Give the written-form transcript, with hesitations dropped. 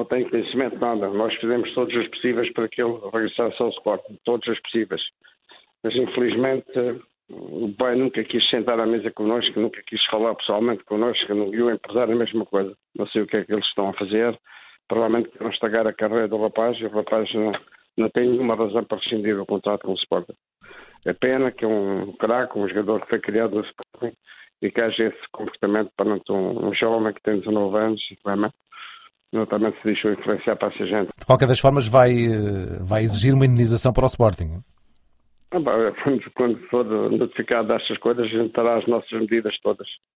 não tenho conhecimento de nada. Nós fizemos todos os possíveis para que ele regressasse ao Sporting, todos os possíveis. Mas infelizmente o pai nunca quis sentar à mesa connosco, nunca quis falar pessoalmente connosco, e o empresário a mesma coisa. Não sei o que é que eles estão a fazer. Provavelmente querem estragar a carreira do rapaz e o rapaz não tem nenhuma razão para rescindir o contrato com o Sporting. É pena que um craque, um jogador que foi criado no Sporting e que haja esse comportamento perante um jovem que tem 19 anos e também se deixou influenciar para essa gente. De qualquer das formas vai exigir uma indenização para o Sporting. Quando for notificado destas coisas, a gente terá as nossas medidas todas.